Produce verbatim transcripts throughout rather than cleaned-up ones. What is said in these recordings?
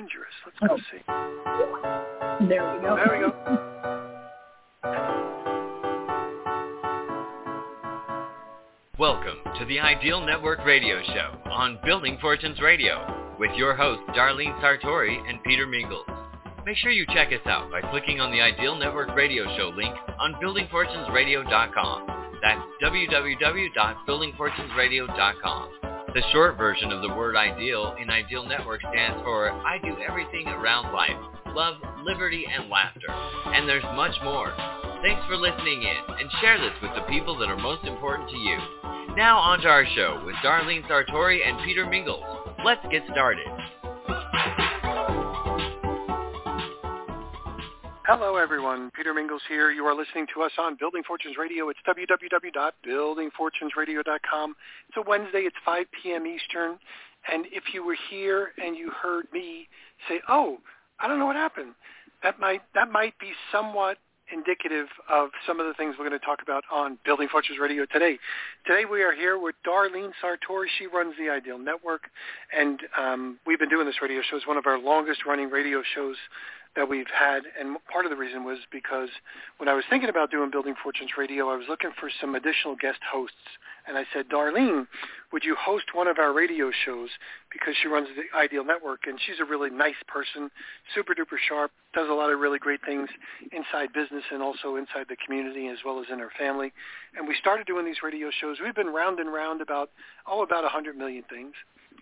dangerous. Let's go oh. see. There we go. There we go. Welcome to the Ideal Network Radio Show on Building Fortunes Radio with your hosts Darlene Sartori and Peter Mingles. Make sure you check us out by clicking on the Ideal Network Radio Show link on building fortunes radio dot com. That's w w w dot building fortunes radio dot com. The short version of the word ideal in Ideal Network stands for I do everything around life, love, liberty, and laughter. And there's much more. Thanks for listening in, and share this with the people that are most important to you. Now on to our show with Darlene Sartori and Peter Mingles. Let's get started. Hello, everyone. Peter Mingles here. You are listening to us on Building Fortunes Radio. It's w w w dot building fortunes radio dot com. It's a Wednesday. It's five p.m. Eastern. And if you were here and you heard me say, oh, I don't know what happened, that might that might be somewhat indicative of some of the things we're going to talk about on Building Fortunes Radio today. Today we are here with Darlene Sartori. She runs the Ideal Network, and um, we've been doing this radio show. It's one of our longest-running radio shows that we've had, and part of the reason was because when I was thinking about doing Building Fortunes Radio, I was looking for some additional guest hosts, and I said, Darlene, would you host one of our radio shows, because she runs the Ideal Network, and she's a really nice person, super-duper sharp, does a lot of really great things inside business and also inside the community as well as in her family, and we started doing these radio shows. We've been round and round about, oh, about one hundred million things.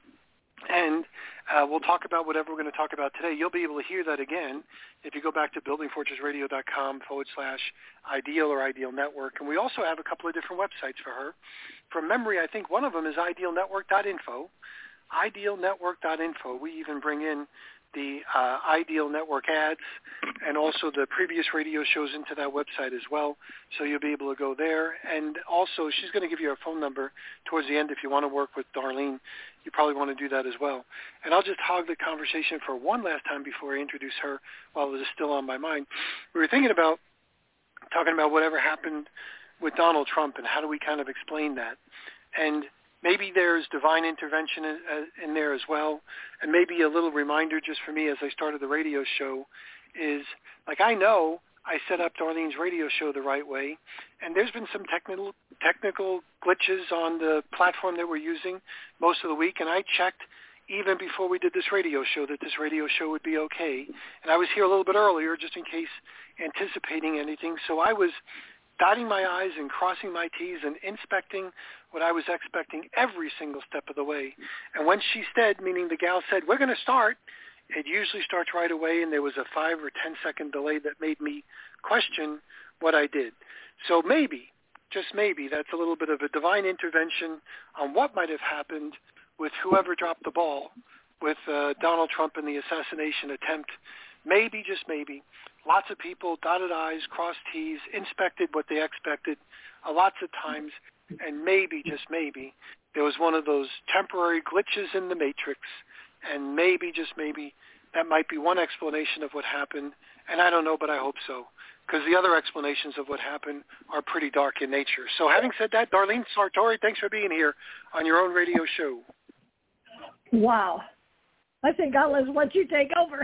And uh, we'll talk about whatever we're going to talk about today. You'll be able to hear that again if you go back to building fortunes radio dot com forward slash ideal or Ideal Network. And we also have a couple of different websites for her. From memory, I think one of them is ideal network dot info. ideal network dot info. We even bring in the uh, Ideal Network ads and also the previous radio shows into that website as well. So you'll be able to go there. And also, she's going to give you her phone number towards the end if you want to work with Darlene. You probably want to do that as well. And I'll just hog the conversation for one last time before I introduce her while it is still on my mind. We were thinking about talking about whatever happened with Donald Trump and how do we kind of explain that. And maybe there's divine intervention in, uh, in there as well. And maybe a little reminder just for me as I started the radio show is, like, I know I set up Darlene's radio show the right way, and there's been some technical technical glitches on the platform that we're using most of the week, and I checked even before we did this radio show that this radio show would be okay. And I was here a little bit earlier just in case, anticipating anything. So I was dotting my I's and crossing my T's and inspecting what I was expecting every single step of the way. And when she said, meaning the gal said, we're going to start, it usually starts right away, and there was a five or ten second delay that made me question what I did. So maybe, just maybe, that's a little bit of a divine intervention on what might have happened with whoever dropped the ball with uh, Donald Trump and the assassination attempt. Maybe, just maybe, lots of people dotted I's, crossed T's, inspected what they expected uh, lots of times, and maybe, just maybe, there was one of those temporary glitches in the matrix, and maybe, just maybe, that might be one explanation of what happened, and I don't know, but I hope so, because the other explanations of what happened are pretty dark in nature. So having said that, Darlene Sartori, thanks for being here on your own radio show. Wow. I think I'll just let you take over.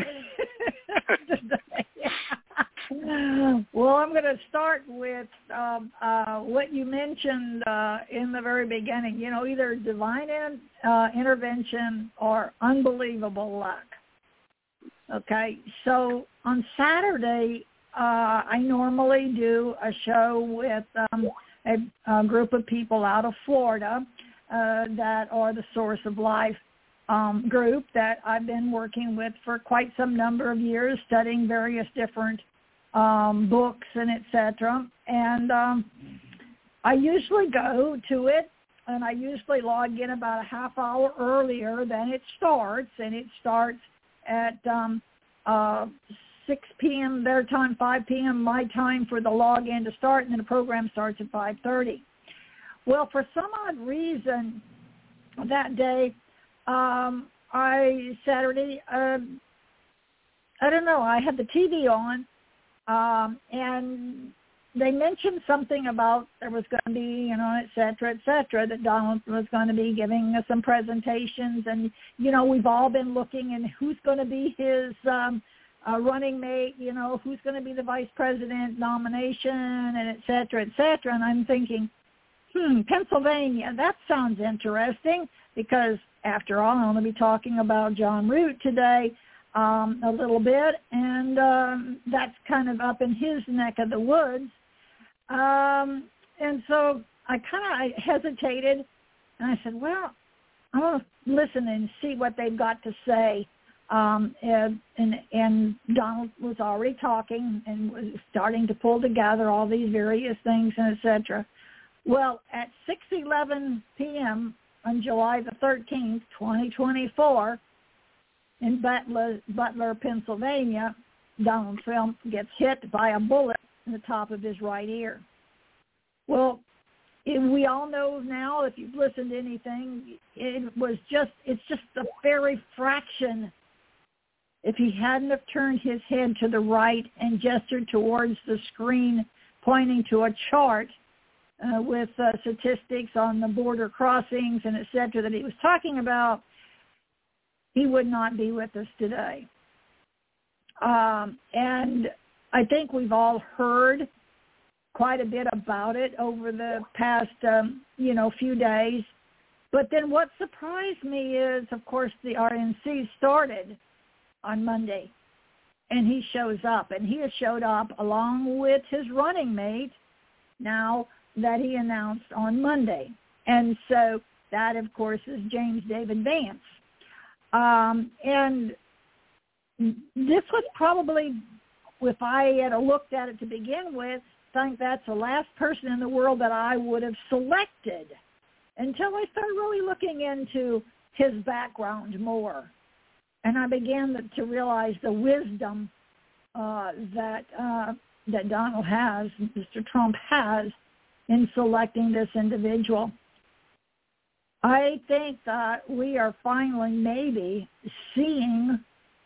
Well, I'm going to start with um, uh, what you mentioned uh, in the very beginning, you know, either divine in, uh, intervention or unbelievable luck. Okay, so on Saturday, uh, I normally do a show with um, a, a group of people out of Florida uh, that are the Source of Life um, group that I've been working with for quite some number of years, studying various different um, books and et cetera. And um, I usually go to it, and I usually log in about a half hour earlier than it starts, and it starts at um, uh, six p.m. their time, five p.m. my time for the login to start, and then the program starts at five thirty. Well, for some odd reason that day, um, I, Saturday, uh, I don't know, I had the T V on, um, and they mentioned something about there was going to be, you know, et cetera, et cetera, that Donald was going to be giving us some presentations. And, you know, we've all been looking and who's going to be his um, uh, running mate, you know, who's going to be the vice president nomination and et cetera, et cetera. And I'm thinking, hmm, Pennsylvania, that sounds interesting because, after all, I'm going to be talking about John Root today. Um, a little bit, and um, that's kind of up in his neck of the woods. Um, and so I kind of hesitated, and I said, well, I'm going to listen and see what they've got to say. Um, and, and, and Donald was already talking and was starting to pull together all these various things, and et cetera. Well, at six eleven p.m. on July the thirteenth, twenty twenty-four, in Butler, Butler, Pennsylvania, Donald Trump gets hit by a bullet in the top of his right ear. Well, it, we all know now, if you've listened to anything, it was just, it's just a very fraction. If he hadn't have turned his head to the right and gestured towards the screen, pointing to a chart uh, with uh, statistics on the border crossings and et cetera that he was talking about, he would not be with us today. Um, and I think we've all heard quite a bit about it over the past, um, you know, few days. But then what surprised me is, of course, the R N C started on Monday, and he shows up. And he has showed up along with his running mate now that he announced on Monday. And so that, of course, is James David Vance. Um, and this was probably, if I had looked at it to begin with, think that's the last person in the world that I would have selected until I started really looking into his background more. And I began to realize the wisdom uh, that uh, that Donald has, Mister Trump has, in selecting this individual. I think that we are finally maybe seeing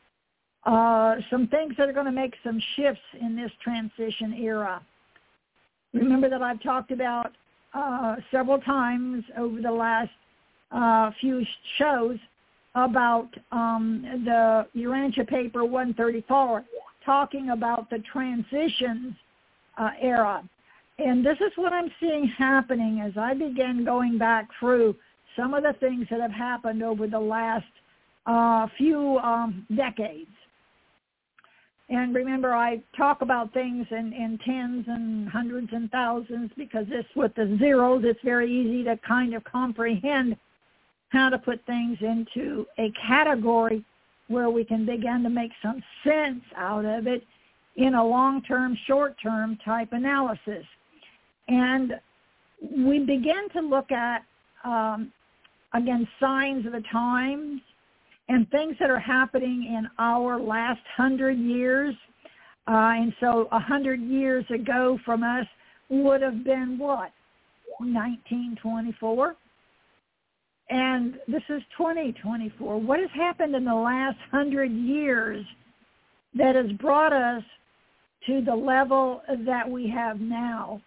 uh, some things that are going to make some shifts in this transition era. Remember that I've talked about uh, several times over the last uh, few shows about um, the Urantia paper one thirty-four, talking about the transitions uh, era. And this is what I'm seeing happening as I begin going back through some of the things that have happened over the last uh, few um, decades. And remember, I talk about things in, in tens and hundreds and thousands because this, with the zeros, it's very easy to kind of comprehend how to put things into a category where we can begin to make some sense out of it in a long-term, short-term type analysis. And we begin to look at um, again, signs of the times and things that are happening in our last hundred years. Uh, and so a hundred years ago from us would have been what? nineteen twenty-four. And this is twenty twenty-four. What has happened in the last hundred years that has brought us to the level that we have now?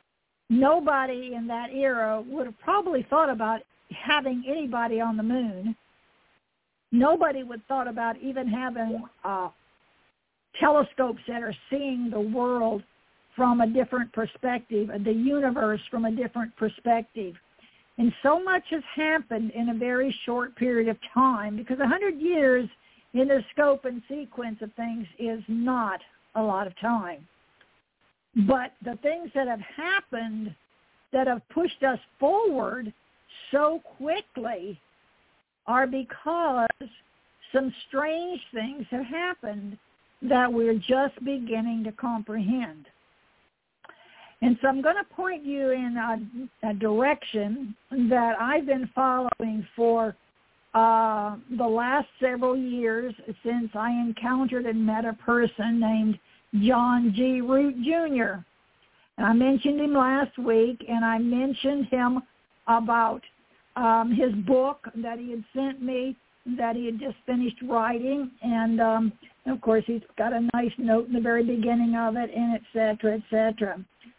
Nobody in that era would have probably thought about having anybody on the moon. Nobody would thought about even having uh, telescopes that are seeing the world from a different perspective, the universe from a different perspective. And so much has happened in a very short period of time, because a hundred years in the scope and sequence of things is not a lot of time. But the things that have happened that have pushed us forward so quickly are because some strange things have happened that we're just beginning to comprehend. And so I'm going to point you in a, a direction that I've been following for uh, the last several years since I encountered and met a person named John G. Root Junior And I mentioned him last week, and I mentioned him about um, his book that he had sent me, that he had just finished writing. And, um, of course, he's got a nice note in the very beginning of it, and et cetera, et cetera.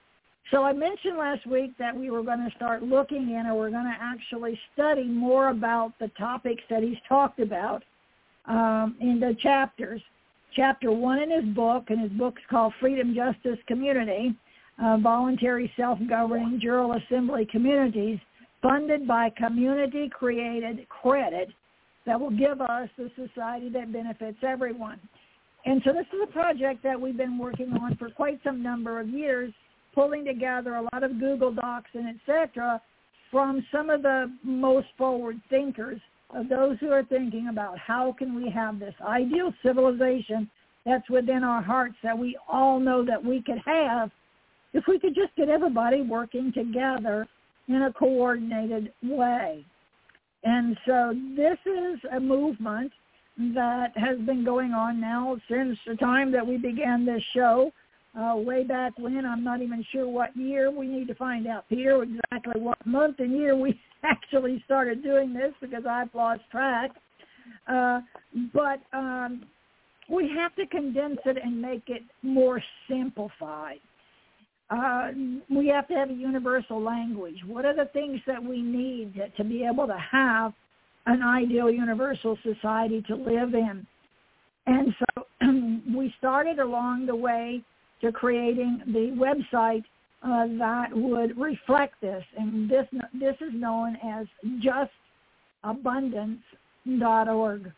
So I mentioned last week that we were going to start looking in, or we're going to actually study more about the topics that he's talked about um, in the chapters. Chapter one in his book, and his book's called Freedom, Justice, Community, uh, Voluntary Self-Governing General Assembly Communities, funded by community-created credit that will give us the society that benefits everyone. And so this is a project that we've been working on for quite some number of years, pulling together a lot of Google Docs and et cetera from some of the most forward thinkers, of those who are thinking about how can we have this ideal civilization that's within our hearts that we all know that we could have if we could just get everybody working together in a coordinated way. And so this is a movement that has been going on now since the time that we began this show, uh, way back when. I'm not even sure what year. We need to find out, Peter, exactly what month and year we actually started doing this, because I've lost track. Uh, but um, we have to condense it and make it more simplified. Uh, we have to have a universal language. What are the things that we need to, to be able to have an ideal universal society to live in? And so we started along the way to creating the website uh, that would reflect this. And this this is known as just abundance dot org.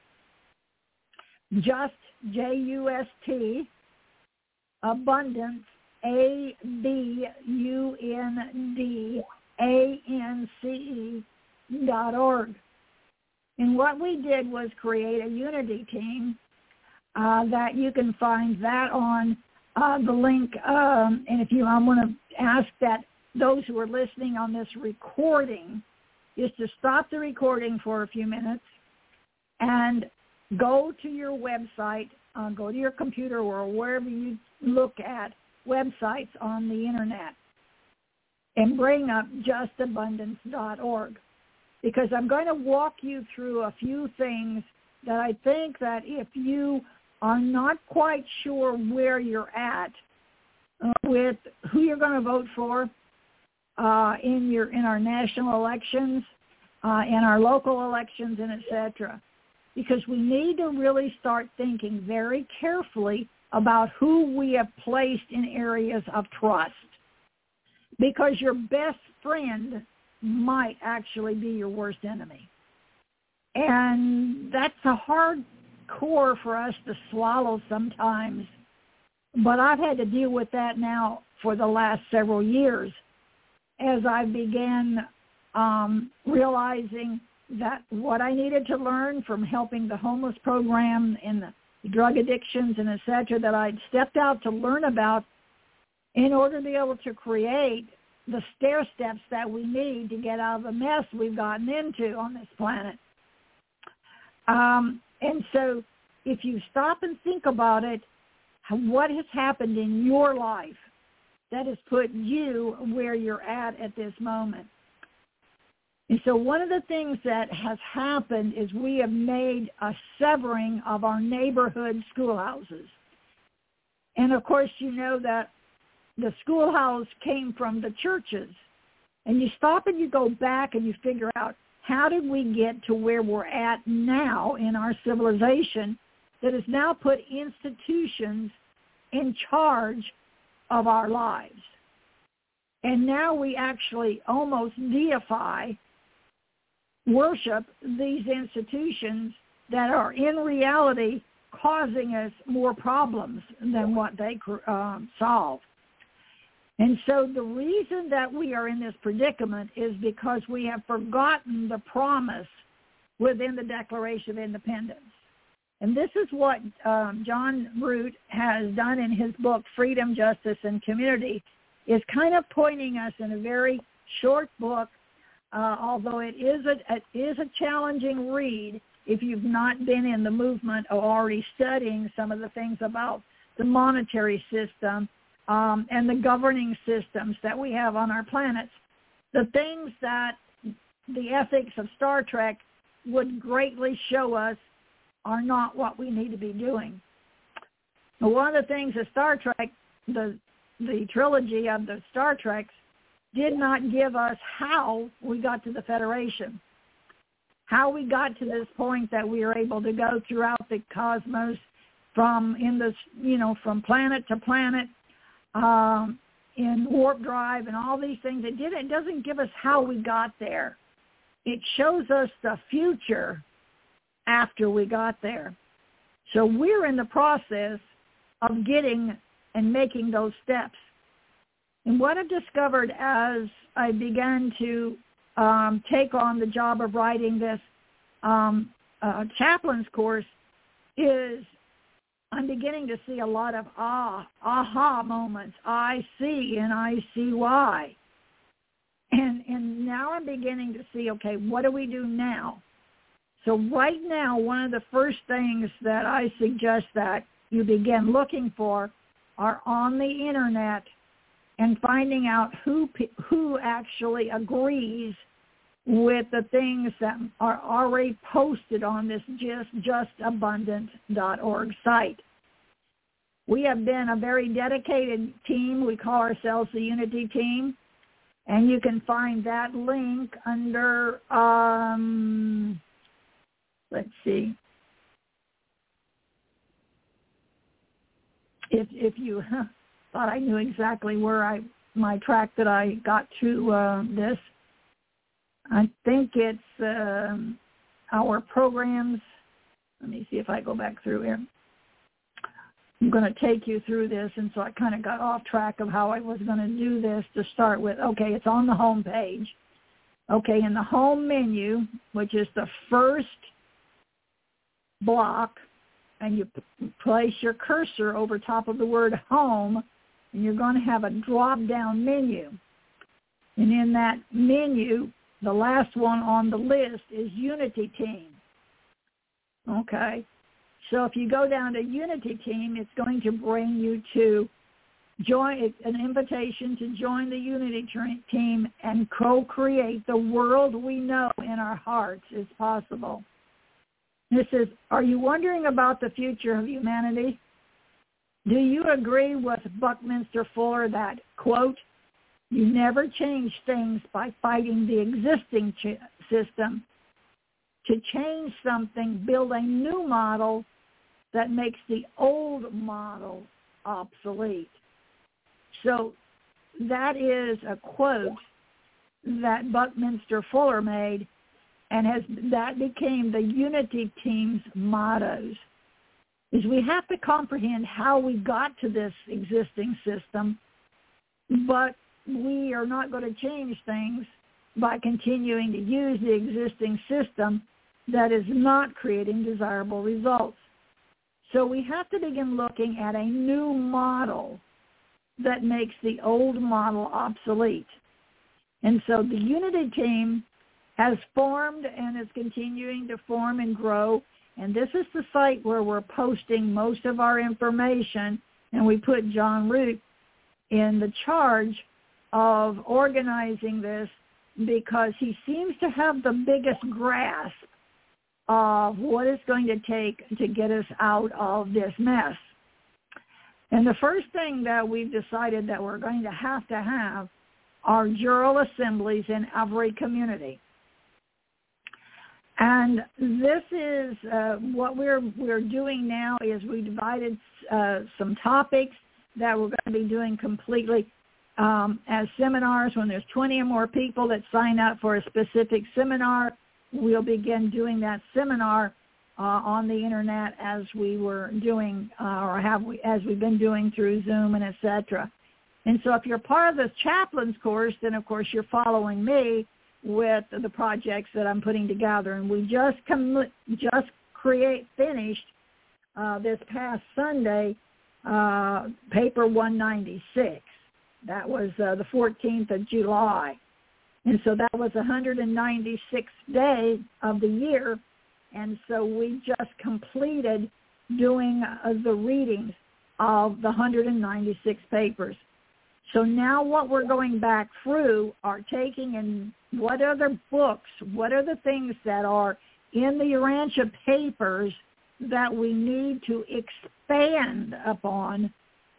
Just, J U S T, abundance, A B U N D A N C E dot org. And what we did was create a unity team uh, that you can find that on uh, the link. Um, and if you, I want to ask that those who are listening on this recording is to stop the recording for a few minutes and go to your website, uh, go to your computer or wherever you look at websites on the internet, and bring up just abundance dot org, because I'm going to walk you through a few things that I think that if you are not quite sure where you're at uh, with who you're going to vote for uh, in your in our national elections, uh, in our local elections, and et cetera, because we need to really start thinking very carefully about who we have placed in areas of trust, because your best friend might actually be your worst enemy. And that's a hard core for us to swallow sometimes, but I've had to deal with that now for the last several years as I began um, realizing that what I needed to learn from helping the homeless program and the drug addictions and et cetera that I'd stepped out to learn about in order to be able to create the stair steps that we need to get out of the mess we've gotten into on this planet. Um, and so if you stop and think about it, what has happened in your life that has put you where you're at at this moment? And so one of the things that has happened is we have made a severing of our neighborhood schoolhouses. And, of course, you know that the schoolhouse came from the churches. And you stop and you go back and you figure out, how did we get to where we're at now in our civilization that has now put institutions in charge of our lives? And now we actually almost deify, worship these institutions that are in reality causing us more problems than what they um, solve. And so the reason that we are in this predicament is because we have forgotten the promise within the Declaration of Independence. And this is what um, John Root has done in his book, Freedom, Justice, and Community, is kind of pointing us in a very short book, uh, although it is a, it is a challenging read if you've not been in the movement or already studying some of the things about the monetary system um, and the governing systems that we have on our planets. The things that the ethics of Star Trek would greatly show us are not what we need to be doing. But one of the things of Star Trek, the the trilogy of the Star Treks did not give us how we got to the Federation, how we got to this point that we are able to go throughout the cosmos from in the, you know, from planet to planet, um, in warp drive and all these things. It did. It doesn't give us how we got there. It shows us the future after we got there. So we're in the process of getting and making those steps. And what I've discovered as I began to um, take on the job of writing this um, uh, chaplain's course is I'm beginning to see a lot of ah, aha moments. I see and I see why. And and now I'm beginning to see, okay, what do we do now? So right now, one of the first things that I suggest that you begin looking for are on the internet and finding out who who actually agrees with the things that are already posted on this just just abundant dot org site. We have been a very dedicated team. We call ourselves the Unity Team, and you can find that link under, um, let's see, if if you huh, thought I knew exactly where I my track that I got to uh, this. I think it's um, our programs. Let me see if I go back through here. I'm going to take you through this, and so I kind of got off track of how I was going to do this to start with. Okay, it's on the home page. Okay, in the home menu, which is the first block, and you p- place your cursor over top of the word home, and you're going to have a drop-down menu. And in that menu, the last one on the list is Unity Team. Okay. So if you go down to Unity Team, it's going to bring you to join an invitation to join the Unity Team and co-create the world we know in our hearts is possible. This is, are you wondering about the future of humanity? Do you agree with Buckminster Fuller that, quote, you never change things by fighting the existing ch- system. To change something, build a new model that makes the old model obsolete. So that is a quote that Buckminster Fuller made, and has that became the Unity Team's mottos. Is we have to comprehend how we got to this existing system, but we are not going to change things by continuing to use the existing system that is not creating desirable results. So we have to begin looking at a new model that makes the old model obsolete. And so the Unity Team has formed and is continuing to form and grow. And this is the site where we're posting most of our information. And we put John Root in the charge of organizing this because he seems to have the biggest grasp of what it's going to take to get us out of this mess. And the first thing that we've decided that we're going to have to have are jural assemblies in every community. And this is uh, what we're we're doing now is we divided uh, some topics that we're going to be doing completely um, as seminars. When there's twenty or more people that sign up for a specific seminar, we'll begin doing that seminar uh, on the internet as we were doing uh, or have we, as we've been doing through Zoom and et cetera. And so if you're part of this chaplain's course, then of course you're following me with the projects that I'm putting together. And we just com- just create finished uh, this past Sunday uh, paper one ninety-six. That was uh, the fourteenth of July. And so that was the one hundred ninety-sixth day of the year. And so we just completed doing uh, the readings of the one hundred ninety-six papers. So now what we're going back through are taking in what other books, what are the things that are in the Urantia papers that we need to expand upon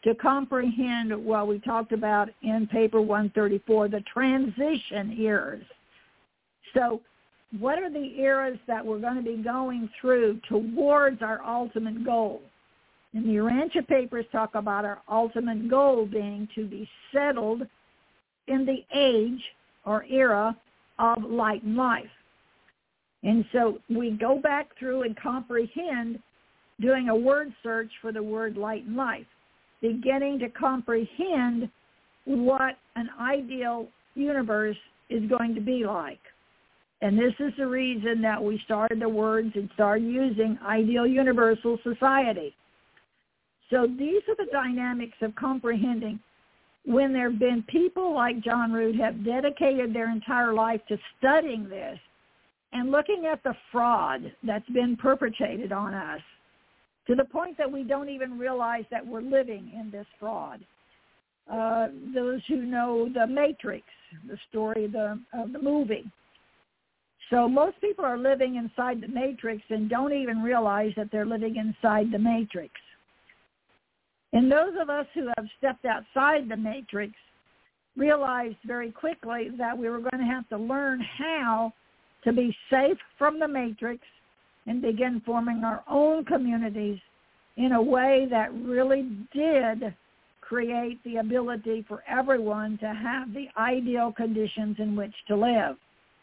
to comprehend what we talked about in paper one thirty-four, the transition eras. So what are the eras that we're going to be going through towards our ultimate goal? And the Urantia papers talk about our ultimate goal being to be settled in the age or era of light and life. And so we go back through and comprehend doing a word search for the word light and life, beginning to comprehend what an ideal universe is going to be like. And this is the reason that we started the words and started using ideal universal society. So these are the dynamics of comprehending. When there have been people like John Rood have dedicated their entire life to studying this and looking at the fraud that's been perpetrated on us, to the point that we don't even realize that we're living in this fraud. Uh, those who know The Matrix, the story of the, of the movie. So most people are living inside the Matrix and don't even realize that they're living inside the Matrix. And those of us who have stepped outside the Matrix realized very quickly that we were going to have to learn how to be safe from the Matrix and begin forming our own communities in a way that really did create the ability for everyone to have the ideal conditions in which to live.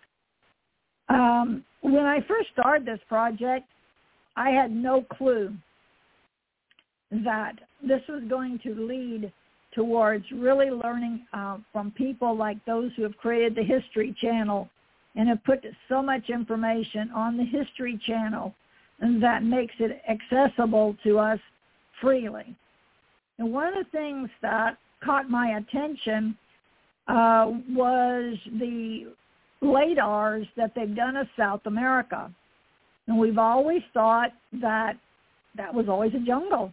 Um, when I first started this project, I had no clue that this was going to lead towards really learning uh, from people like those who have created the History Channel and have put so much information on the History Channel that makes it accessible to us freely. And one of the things that caught my attention uh, was the LADARs that they've done of South America. And we've always thought that that was always a jungle.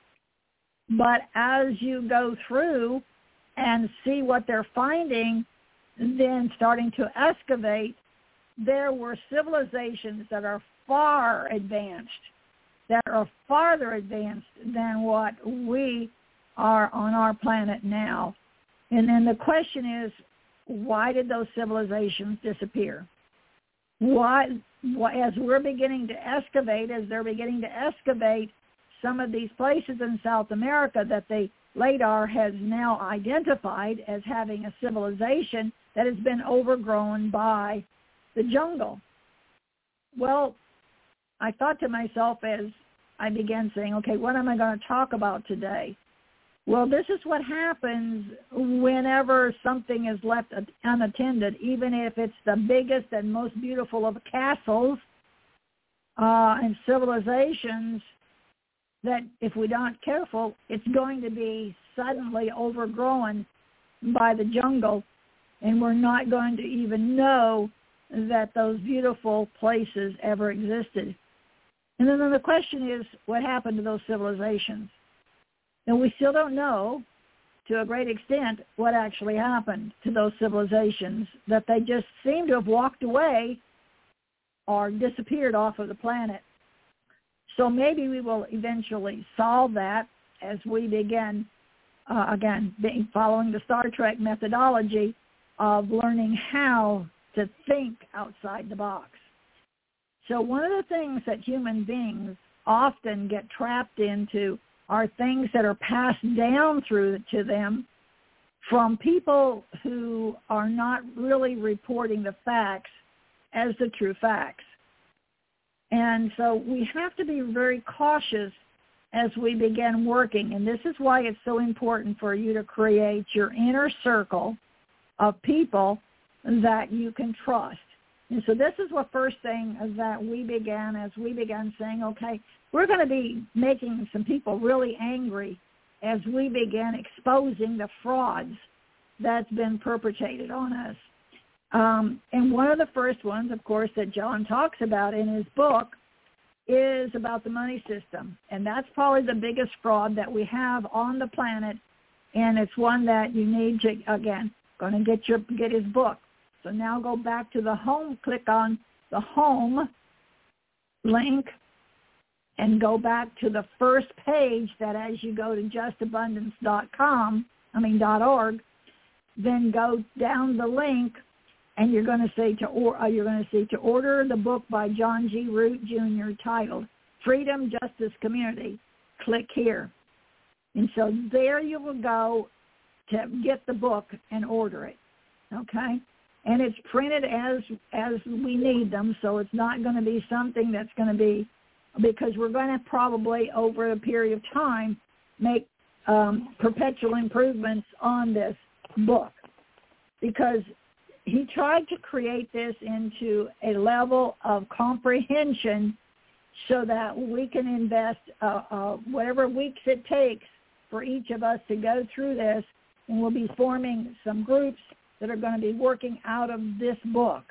But as you go through and see what they're finding, then starting to excavate, there were civilizations that are far advanced, that are farther advanced than what we are on our planet now. And then the question is, why did those civilizations disappear? Why, why, as we're beginning to excavate, as they're beginning to excavate some of these places in South America that the LADAR has now identified as having a civilization that has been overgrown by the jungle. Well, I thought to myself as I began saying, okay, what am I going to talk about today? Well, this is what happens whenever something is left unattended, even if it's the biggest and most beautiful of castles uh, and civilizations, that if we aren't careful, it's going to be suddenly overgrown by the jungle, and we're not going to even know that those beautiful places ever existed. And then the question is, what happened to those civilizations? And we still don't know, to a great extent, what actually happened to those civilizations, that they just seem to have walked away or disappeared off of the planet. So maybe we will eventually solve that as we begin, uh, again, being, following the Star Trek methodology of learning how to think outside the box. So one of the things that human beings often get trapped into are things that are passed down through to them from people who are not really reporting the facts as the true facts. And so we have to be very cautious as we begin working. And this is why it's so important for you to create your inner circle of people that you can trust. And so this is the first thing that we began as we began saying, okay, we're going to be making some people really angry as we began exposing the frauds that's been perpetrated on us. Um, and one of the first ones, of course, that John talks about in his book is about the money system. And that's probably the biggest fraud that we have on the planet. And it's one that you need to, again, going to get your get his book. So now go back to the home, click on the home link, and go back to the first page that as you go to just abundance dot com, I mean .org, then go down the link and you're going to say to or uh, you're going to see to order the book by John G. Root Junior titled Freedom, Justice, Community. Click here. And so there you will go to get the book and order it. Okay? And it's printed as as we need them, so it's not going to be something that's going to be, because we're going to probably over a period of time make um, perpetual improvements on this book, because he tried to create this into a level of comprehension so that we can invest uh, uh, whatever weeks it takes for each of us to go through this, and we'll be forming some groups that are going to be working out of this book.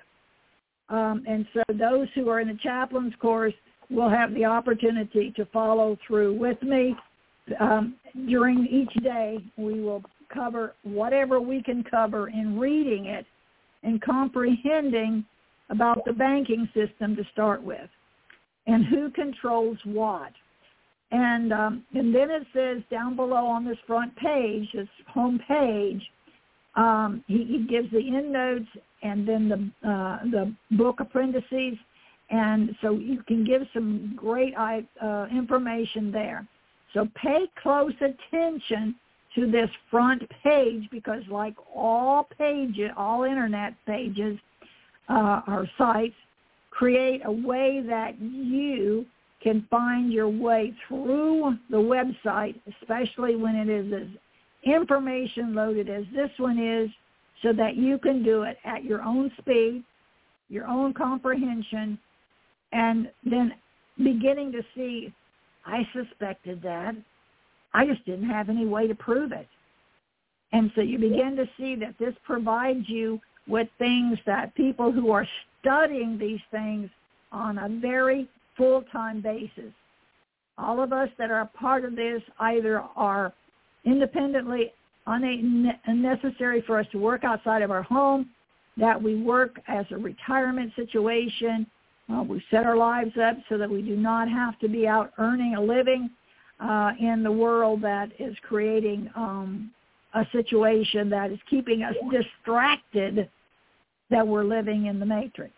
Um, and so those who are in the chaplain's course will have the opportunity to follow through with me. Um, during each day, we will cover whatever we can cover in reading it and comprehending about the banking system to start with and who controls what. And um, and then it says down below on this front page, this home page, um, he, he gives the endnotes and then the uh, the book appendices, and so you can give some great uh, information there. So pay close attention to this front page, because like all pages, all internet pages uh, or sites, create a way that you can find your way through the website, especially when it is as information loaded as this one is, so that you can do it at your own speed, your own comprehension, and then beginning to see, I suspected that. I just didn't have any way to prove it. And so you begin to see that this provides you with things that people who are studying these things on a very full-time basis. All of us that are a part of this either are independently unnecessary for us to work outside of our home, that we work as a retirement situation. Uh, we set our lives up so that we do not have to be out earning a living uh, in the world that is creating um, a situation that is keeping us distracted, that we're living in the matrix.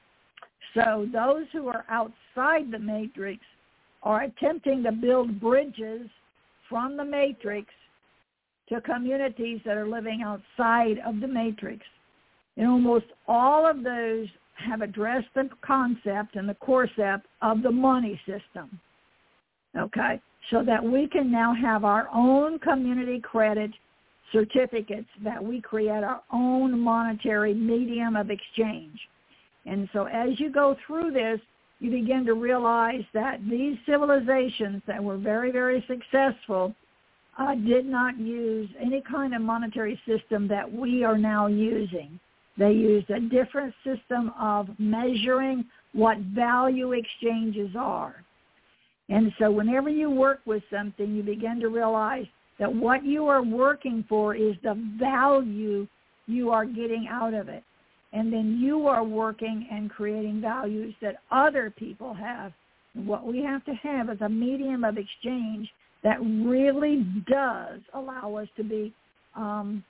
So those who are outside the matrix are attempting to build bridges from the matrix to communities that are living outside of the matrix. And almost all of those have addressed the concept and the concept of the money system, okay, so that we can now have our own community credit certificates, that we create our own monetary medium of exchange. And so as you go through this, you begin to realize that these civilizations that were very, very successful uh, did not use any kind of monetary system that we are now using. They used a different system of measuring what value exchanges are. And so whenever you work with something, you begin to realize that what you are working for is the value you are getting out of it. And then you are working and creating values that other people have. And what we have to have is a medium of exchange that really does allow us to be um,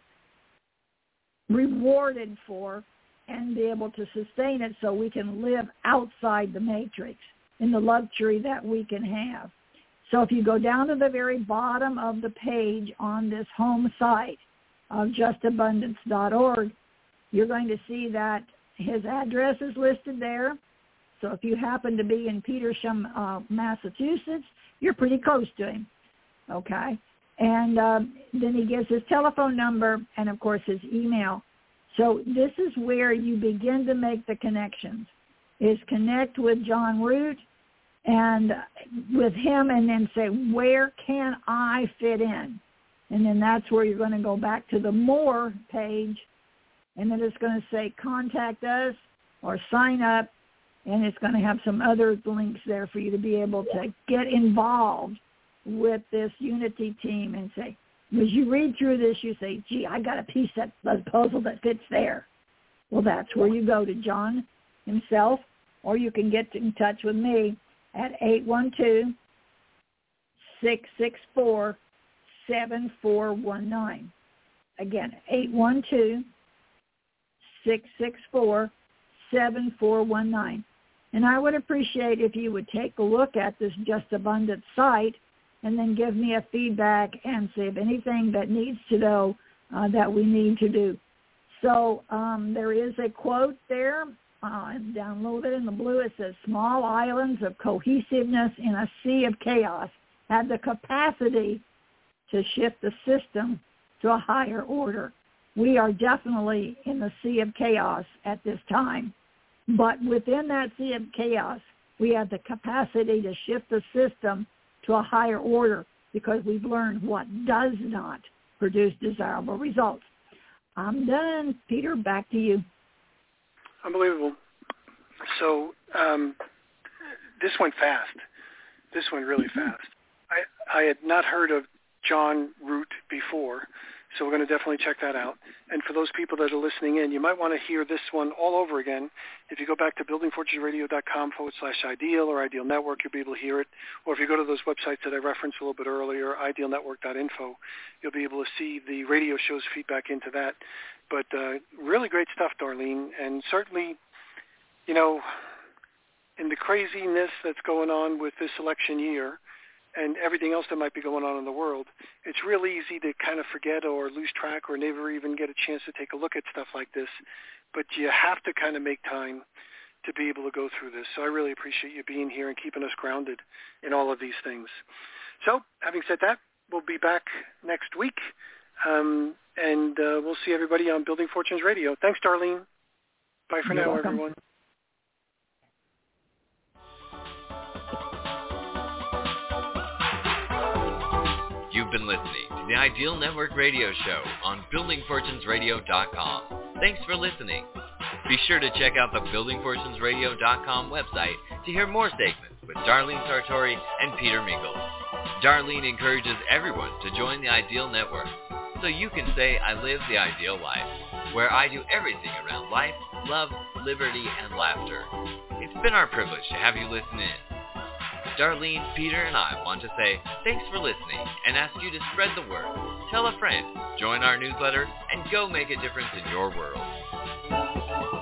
rewarded for and be able to sustain it, so we can live outside the matrix in the luxury that we can have. So if you go down to the very bottom of the page on this home site of just abundance dot org, you're going to see that his address is listed there. So if you happen to be in Petersham, uh, Massachusetts, you're pretty close to him, okay? And um, then he gives his telephone number and, of course, his email. So this is where you begin to make the connections, is connect with John Root and with him, and then say, where can I fit in? And then that's where you're going to go back to the more page, and then it's going to say contact us or sign up, and it's going to have some other links there for you to be able to get involved with this Unity team and say, as you read through this, you say, gee, I got a piece of that puzzle that fits there. Well, that's where you go to John himself, or you can get in touch with me, at eight one two, six six four, seven four one nine. Again, eight one two, six six four, seven four one nine. And I would appreciate if you would take a look at this Just Abundant site and then give me a feedback and see if anything that needs to know uh, that we need to do. So um, there is a quote there. Uh, down a little bit in the blue, it says, small islands of cohesiveness in a sea of chaos have the capacity to shift the system to a higher order. We are definitely in the sea of chaos at this time. But within that sea of chaos, we have the capacity to shift the system to a higher order because we've learned what does not produce desirable results. I'm done. Peter, back to you. Unbelievable. So um, this went fast. This went really fast. I, I had not heard of John Root before, so we're going to definitely check that out. And for those people that are listening in, you might want to hear this one all over again. If you go back to buildingfortunesradio.com forward slash ideal or Ideal Network, you'll be able to hear it. Or if you go to those websites that I referenced a little bit earlier, ideal network dot info, you'll be able to see the radio show's feedback into that. But uh, really great stuff, Darlene. And certainly, you know, in the craziness that's going on with this election year, and everything else that might be going on in the world, it's real easy to kind of forget or lose track or never even get a chance to take a look at stuff like this. But you have to kind of make time to be able to go through this. So I really appreciate you being here and keeping us grounded in all of these things. So having said that, we'll be back next week, um, and uh, we'll see everybody on Building Fortunes Radio. Thanks, Darlene. Bye for You're now, welcome. everyone. You've been listening to the Ideal Network Radio Show on building fortunes radio dot com. Thanks for listening. Be sure to check out the building fortunes radio dot com website to hear more segments with Darlene Sartori and Peter Mingles. Darlene encourages everyone to join the Ideal Network so you can say, I live the ideal life, where I do everything around life, love, liberty, and laughter. It's been our privilege to have you listen in. Darlene, Peter, and I want to say thanks for listening and ask you to spread the word. Tell a friend, join our newsletter, and go make a difference in your world.